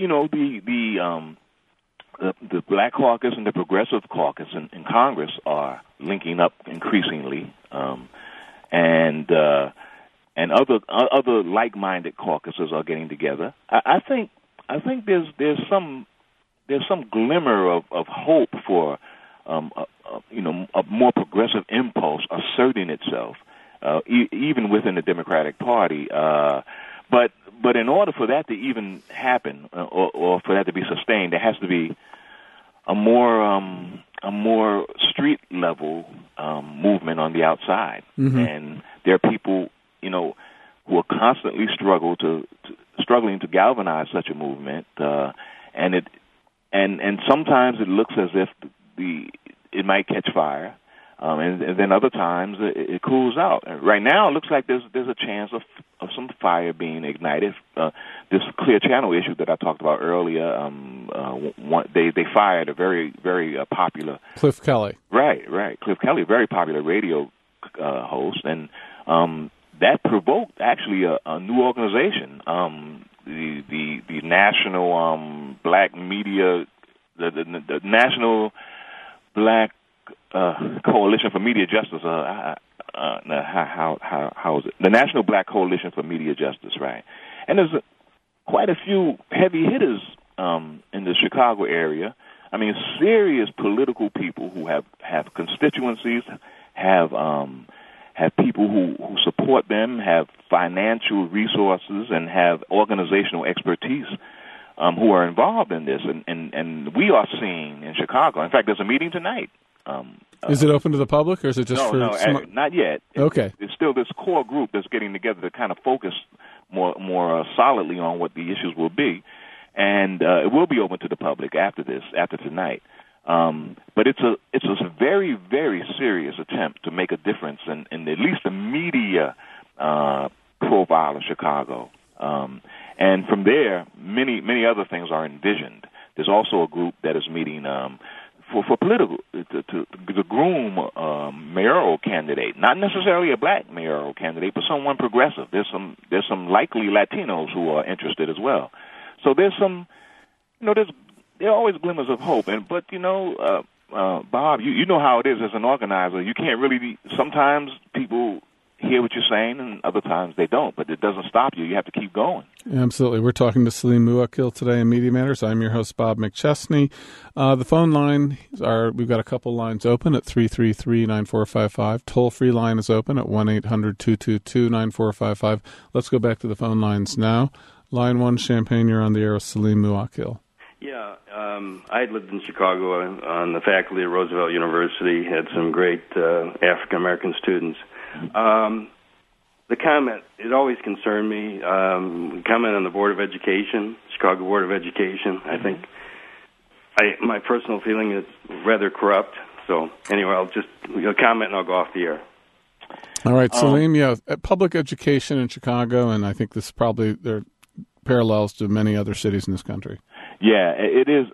Black Caucus and the Progressive Caucus in Congress are linking up increasingly, and other like-minded caucuses are getting together. I think there's some glimmer of hope for a more progressive impulse asserting itself, even within the Democratic Party. But in order for that to even happen, or for that to be sustained, there has to be a more street level movement on the outside, and there are people who are constantly struggling to galvanize such a movement, and sometimes it looks as if it might catch fire, and then other times it cools out. Right now, it looks like there's a chance of some fire being ignited. This Clear Channel issue that I talked about earlier, they fired a very, very popular Cliff Kelly. Right. Cliff Kelly, a very popular radio host, and that provoked actually a new organization, the National Black Media, the National Black Coalition for Media Justice. How is it? The National Black Coalition for Media Justice, right? And there's quite a few heavy hitters in the Chicago area. I mean, serious political people who have constituencies, have people who support them, have financial resources, and have organizational expertise who are involved in this. And we are seeing in Chicago, in fact, there's a meeting tonight. Is it open to the public, or is it just for... No, not yet. Okay. It's still this core group that's getting together to kind of focus more solidly on what the issues will be. And it will be open to the public after tonight. But it's a very, very serious attempt to make a difference in at least the media profile of Chicago. And from there, many other things are envisioned. There's also a group that is meeting for political to groom mayoral candidate, not necessarily a black mayoral candidate, but someone progressive. There's some likely Latinos who are interested as well. So there's some there are always glimmers of hope. But Bob, you know how it is as an organizer. You can't really. Sometimes people hear what you're saying, and other times they don't. But it doesn't stop you. You have to keep going. Absolutely. We're talking to Salim Muwakil today in Media Matters. I'm your host, Bob McChesney. The phone line we've got a couple lines open at 333-9455. Toll-free line is open at 1-800-222-9455. Let's go back to the phone lines now. Line 1, Champaign, you're on the air with Salim Muwakil. Yeah, I had lived in Chicago on the faculty at Roosevelt University, had some great African-American students. The comment, it always concerned me, comment on the Board of Education, Chicago Board of Education. I think my personal feeling is rather corrupt. So anyway, I'll just comment and I'll go off the air. All right, Salim, public education in Chicago, and I think this probably there are parallels to many other cities in this country. Yeah, it is.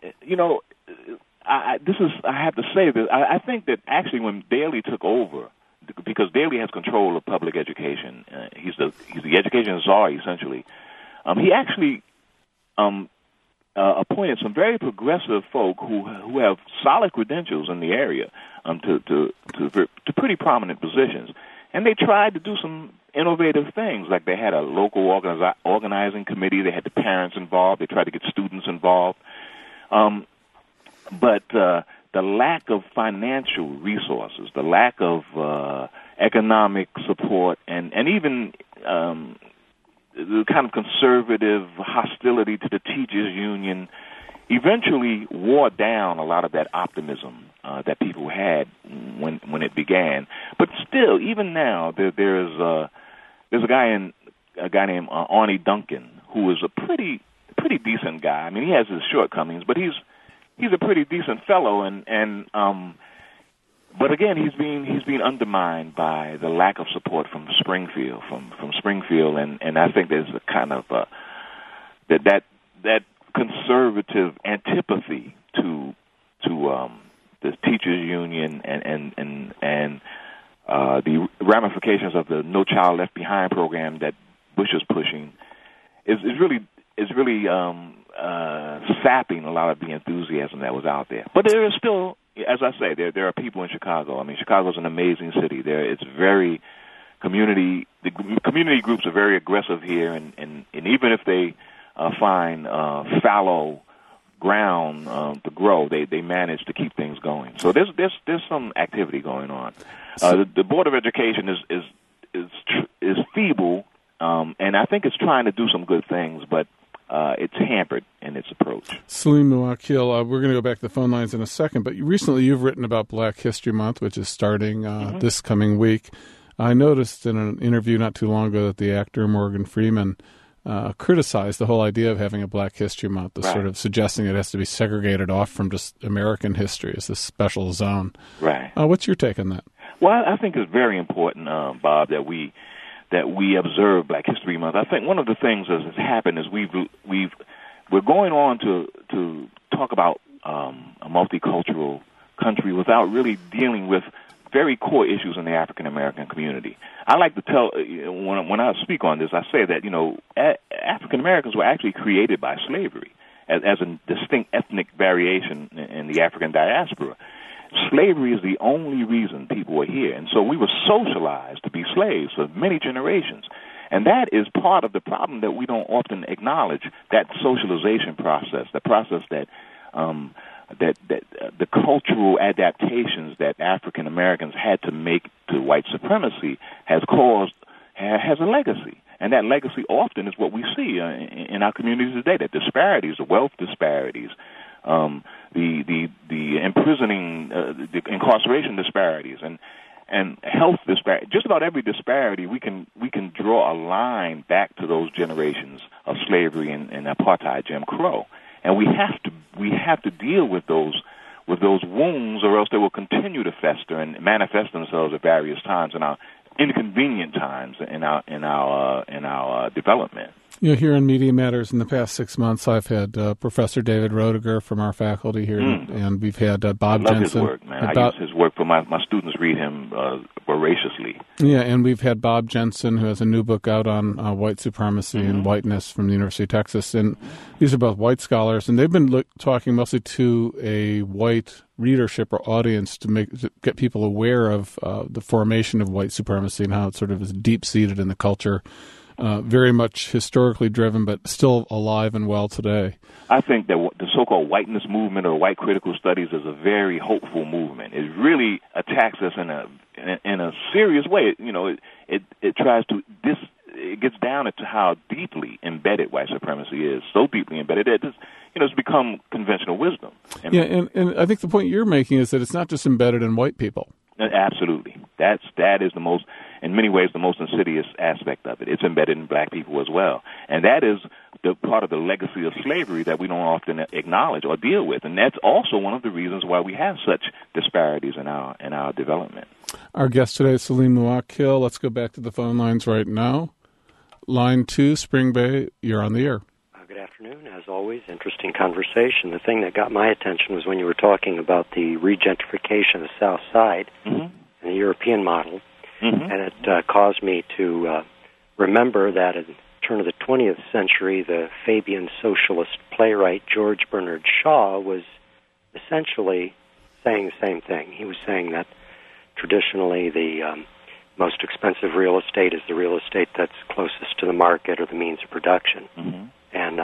I have to say that I think that actually when Daley took over, because Daley has control of public education, he's the education czar essentially. He actually appointed some very progressive folk who have solid credentials in the area to pretty prominent positions, and they tried to do some innovative things. Like they had a local organizing committee. They had the parents involved. They tried to get students involved, but the lack of financial resources, the lack of economic support, and even the kind of conservative hostility to the teachers' union eventually wore down a lot of that optimism that people had when it began. But still, even now, there's a guy named Arnie Duncan who is a pretty decent guy. I mean, he has his shortcomings, but he's a pretty decent fellow, but again, he's being undermined by the lack of support from Springfield, and I think there's a kind of that conservative antipathy to the teachers union and the ramifications of the No Child Left Behind program that Bush is pushing is really sapping a lot of the enthusiasm that was out there. But there is still, as I say, there are people in Chicago. I mean, Chicago's an amazing city. It's very the community groups are very aggressive here, and even if they find fallow ground to grow, they manage to keep things going. So there's some activity going on. The Board of Education is feeble, and I think it's trying to do some good things, but it's hampered in its approach. Salim Muwakil, we're going to go back to the phone lines in a second, but recently you've written about Black History Month, which is starting this coming week. I noticed in an interview not too long ago that the actor Morgan Freeman criticized the whole idea of having a Black History Month, sort of suggesting it has to be segregated off from just American history as this special zone. Right. What's your take on that? Well, I think it's very important, Bob, that we observe Black History Month. I think one of the things that has happened is we're going on to talk about a multicultural country without really dealing with very core issues in the African American community. I like to tell when I speak on this, I say that African Americans were actually created by slavery as a distinct ethnic variation in the African diaspora. Slavery is the only reason people were here, and so we were socialized to be slaves for many generations. And that is part of the problem that we don't often acknowledge, that socialization process, the process that the cultural adaptations that African Americans had to make to white supremacy has a legacy. And that legacy often is what we see in our communities today, the disparities, the wealth disparities, the imprisoning, the incarceration disparities, and health disparities. Just about every disparity, we can draw a line back to those generations of slavery and apartheid, Jim Crow, and we have to deal with those wounds, or else they will continue to fester and manifest themselves at various times in our inconvenient times in our development. Here on Media Matters in the past 6 months, I've had Professor David Roediger from our faculty here, and we've had Bob Jensen. I love his work, man. I use his work for my students read him voraciously. Yeah, and we've had Bob Jensen, who has a new book out on white supremacy and whiteness from the University of Texas. And these are both white scholars, and they've been talking mostly to a white readership or audience to get people aware of the formation of white supremacy and how it sort of is deep-seated in the culture. Very much historically driven, but still alive and well today. I think that the so-called whiteness movement or white critical studies is a very hopeful movement. It really attacks us in a serious way. It tries to it gets down into how deeply embedded white supremacy is. So deeply embedded that it's become conventional wisdom. And I think the point you're making is that it's not just embedded in white people. Absolutely. That is the most, in many ways, the most insidious aspect of it. It's embedded in black people as well. And that is the part of the legacy of slavery that we don't often acknowledge or deal with. And that's also one of the reasons why we have such disparities in our development. Our guest today is Salim Muwakil. Let's go back to the phone lines right now. Line 2, Spring Bay, you're on the air. Good afternoon. As always, interesting conversation. The thing that got my attention was when you were talking about the regentrification of the South Side and the European model, and it caused me to remember that at the turn of the 20th century, the Fabian socialist playwright George Bernard Shaw was essentially saying the same thing. He was saying that traditionally the most expensive real estate is the real estate that's closest to the market or the means of production. And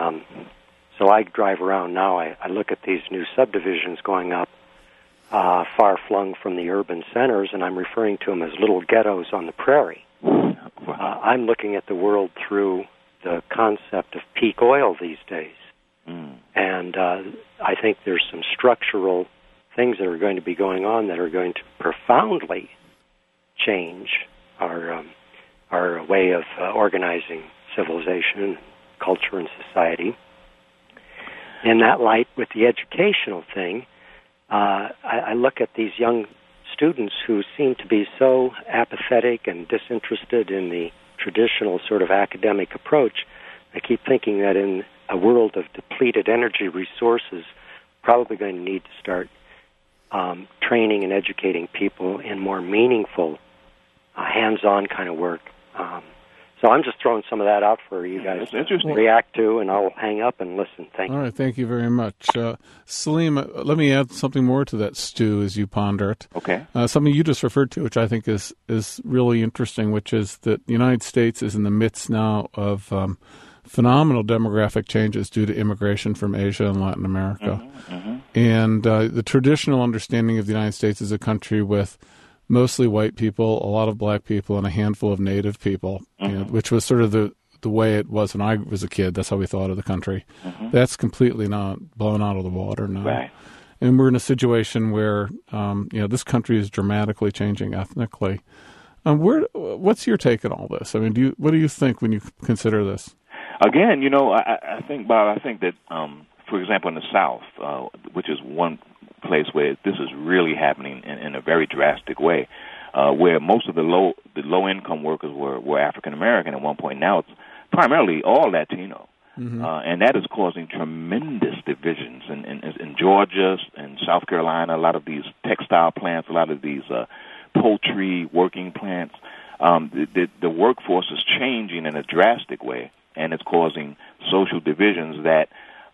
so I drive around now. I look at these new subdivisions going up far-flung from the urban centers, and I'm referring to them as little ghettos on the prairie. I'm looking at the world through the concept of peak oil these days. And I think there's some structural things that are going to be going on that are going to profoundly change our way of organizing civilization, culture, and society. In that light, with the educational thing, I look at these young students who seem to be so apathetic and disinterested in the traditional sort of academic approach. I keep thinking that in a world of depleted energy resources, probably going to need to start training and educating people in more meaningful, hands-on kind of work. So I'm just throwing some of that out for you guys to react to, and I'll hang up and listen. Thank you. All right, thank you very much. Salim, let me add something more to that stew as you ponder it. Okay. Something you just referred to, which I think is really interesting, which is that the United States is in the midst now of phenomenal demographic changes due to immigration from Asia and Latin America. And the traditional understanding of the United States as a country with mostly white people, a lot of black people, and a handful of native people, which was sort of the way it was when I was a kid. That's how we thought of the country. That's completely now blown out of the water now. Right. And we're in a situation where, this country is dramatically changing ethnically. What's your take on all this? I mean, what do you think when you consider this? Again, I think, Bob, that, for example, in the South, which is one place where this is really happening in a very drastic way, where most of the low income workers were African American at one point. Now it's primarily all Latino, and that is causing tremendous divisions in Georgia and South Carolina. A lot of these textile plants, a lot of these poultry working plants. The workforce is changing in a drastic way, and it's causing social divisions that.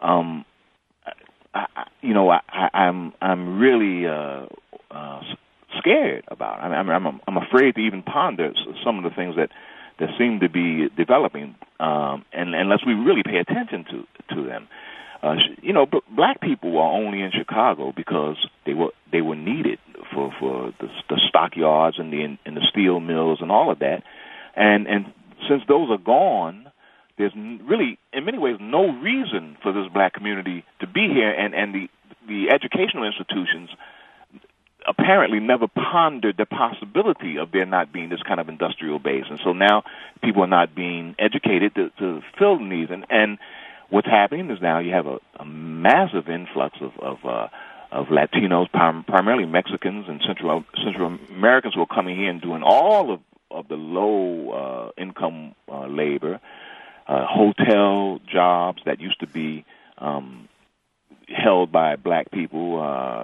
I'm really scared about. I'm afraid to even ponder some of the things that seem to be developing, and unless we really pay attention to them. Black people were only in Chicago because they were needed for the stockyards and the steel mills and all of that, and since those are gone, there's really, in many ways, no reason for this black community to be here, and the educational institutions apparently never pondered the possibility of there not being this kind of industrial base. And so now people are not being educated to fill the needs. And what's happening is now you have a massive influx of Latinos, primarily Mexicans and Central Americans, who are coming here and doing all of the low income labor. hotel jobs that used to be held by black people,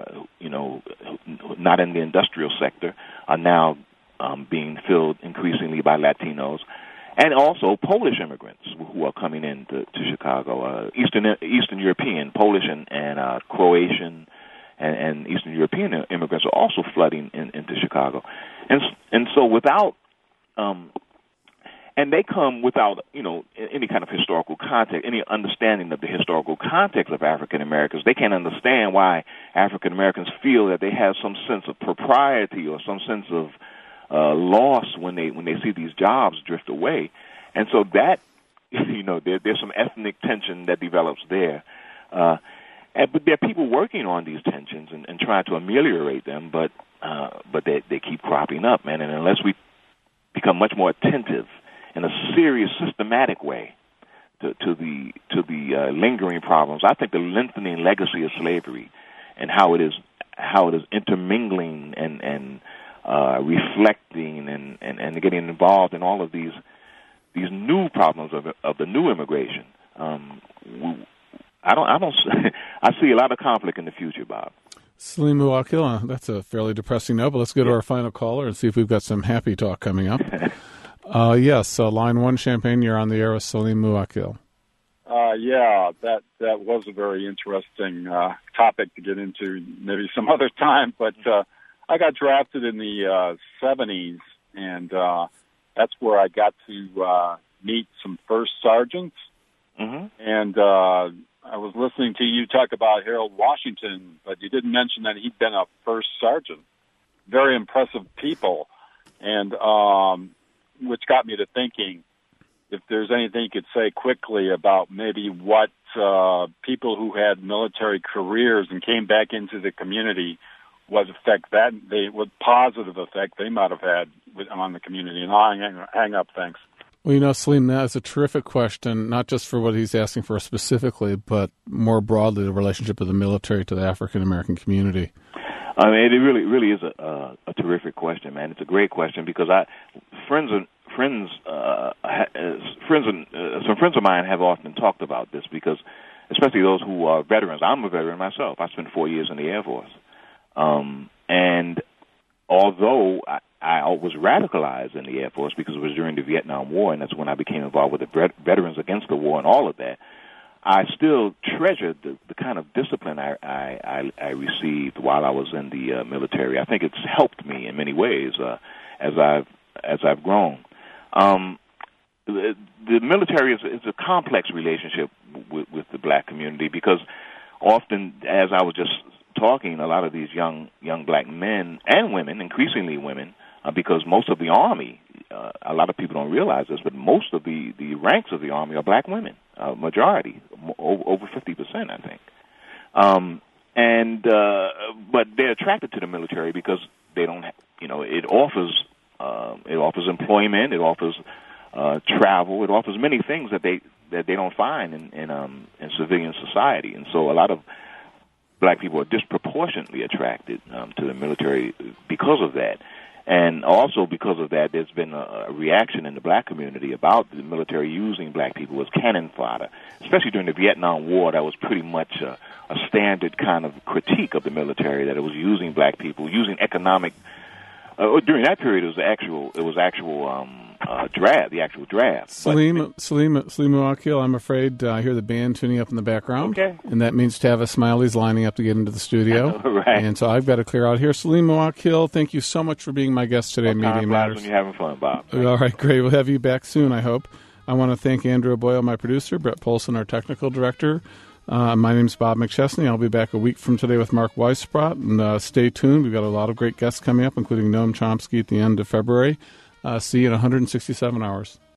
not in the industrial sector, are now being filled increasingly by Latinos, and also Polish immigrants who are coming into Chicago, Eastern European, Polish and Croatian and Eastern European immigrants are also flooding into Chicago, and so without and they come without, any kind of historical context, any understanding of the historical context of African Americans. They can't understand why African Americans feel that they have some sense of propriety or some sense of loss when they see these jobs drift away. And so that, there's some ethnic tension that develops there. But there are people working on these tensions and trying to ameliorate them, but they keep cropping up, man. And unless we become much more attentive in a serious, systematic way to the lingering problems, I think the lengthening legacy of slavery and how it is intermingling and reflecting and getting involved in all of these new problems of the new immigration. I see a lot of conflict in the future, Bob. Salim Muwakil, that's a fairly depressing note, but let's go to our final caller and see if we've got some happy talk coming up. Yes, line 1, Champaign, you're on the air with Salim Muwakil. Yeah, that was a very interesting topic to get into maybe some other time, but I got drafted in the 70s, and that's where I got to meet some first sergeants, and I was listening to you talk about Harold Washington, but you didn't mention that he'd been a first sergeant. Very impressive people, and which got me to thinking if there's anything you could say quickly about maybe what people who had military careers and came back into the community, what positive effect they might have had on the community. And I'll hang up. Thanks. Well, Salim, that is a terrific question, not just for what he's asking for specifically, but more broadly the relationship of the military to the African-American community. I mean, it really is a terrific question, man. It's a great question because some friends of mine have often talked about this because, especially those who are veterans. I'm a veteran myself. I spent 4 years in the Air Force, and although I was radicalized in the Air Force because it was during the Vietnam War, and that's when I became involved with the Veterans Against the War and all of that. I still treasured the kind of discipline I received while I was in the military. I think it's helped me in many ways as I've grown. The military is a complex relationship with the black community because often, as I was just talking, a lot of these young black men and women, increasingly women, because most of the Army, a lot of people don't realize this, but most of the ranks of the Army are black women, majority, over 50%, I think. But they're attracted to the military because they don't, it offers employment, it offers travel, it offers many things that they don't find in civilian society, and so a lot of black people are disproportionately attracted to the military because of that. And also because of that, there's been a reaction in the black community about the military using black people as cannon fodder, especially during the Vietnam War. That was pretty much a standard kind of critique of the military, that it was using black people, using economic. During that period, it was actual draft. Salim Muwakil, I'm afraid I hear the band tuning up in the background. Okay. And that means Tavis Smiley's lining up to get into the studio. Right. And so I've got to clear out here. Salim Muwakil, thank you so much for being my guest today. Media Matters. When you're having fun, Bob. All right, great. We'll have you back soon, I hope. I want to thank Andrew Boyle, my producer, Brett Polson, our technical director. My name's Bob McChesney. I'll be back a week from today with Mark Weisbrot. And stay tuned. We've got a lot of great guests coming up, including Noam Chomsky at the end of February. See you in 167 hours.